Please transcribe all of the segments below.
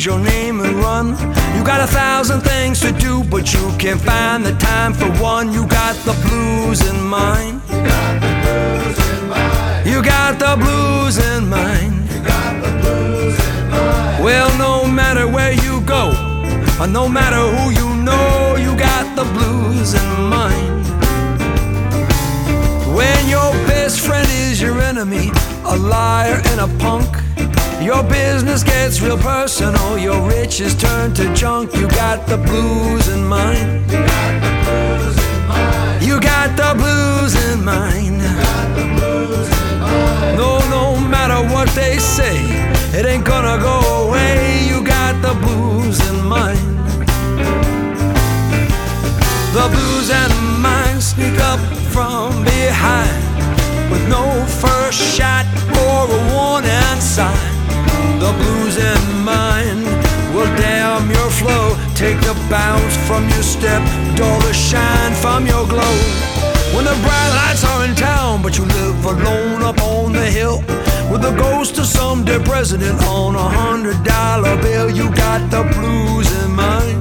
change your name and run. You got 1,000 things to do, but you can't find the time for one. You got the blues in mind. You got the blues in mind. You got the blues in mind. You got the blues in mind. Well, no matter where you go, or no matter who you know, you got the blues in mind. When your best friend is your enemy, a liar and a punk, your business gets real personal, your riches turn to junk. You got the blues in mind. You got the blues in mind. You got the blues in mind. You got the blues in mind. No matter what they say, it ain't gonna go away. You got the blues in mind. The blues and mind sneak up from behind with no first shot or a warning sign. The blues in mind will damn your flow, take the bounce from your step, dull the shine from your glow. When the bright lights are in town, but you live alone up on the hill with the ghost of some dead president on $100 bill. You got the blues in mind.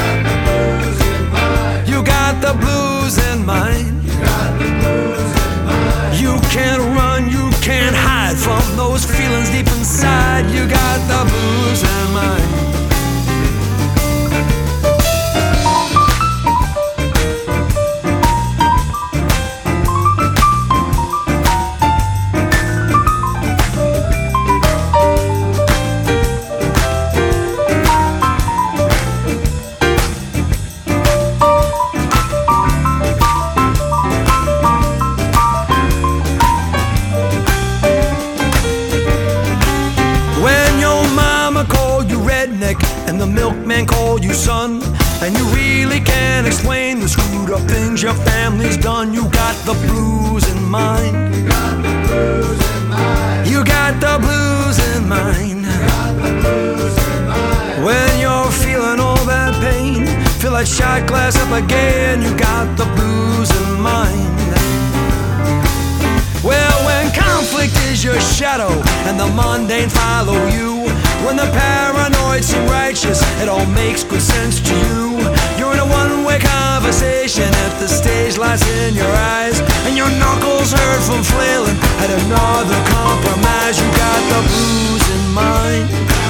You got the blues in mind. You got the blues in mind. You got the blues in mind. You can't run, you can't hide from those feelings deep inside. You got the blues in mind. And the milkman called you son, and you really can't explain the screwed up things your family's done. You got the blues in mind. You got the blues in mind. You got the blues in mind. You got the blues in mind. When you're feeling all that pain, feel like shot glass up again. You got the blues in mind. Well, when conflict is your shadow and the mundane follow you, when the paranoid seem righteous, it all makes good sense to you. You're in a one-way conversation if the stage lights in your eyes and your knuckles hurt from flailing at another compromise. You got the blues in mind.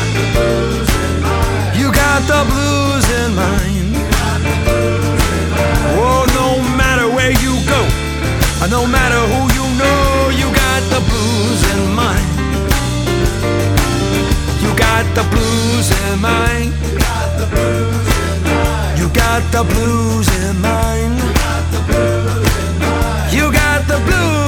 You got the blues in mind. You got the blues in mind. You got the blues in mind. Oh, no matter where you go, or no matter who you know, you got the blues in mind. You got the blues in mind. You got the blues in mind. You got the blues in mind. You got the blues in mind. You got the blues.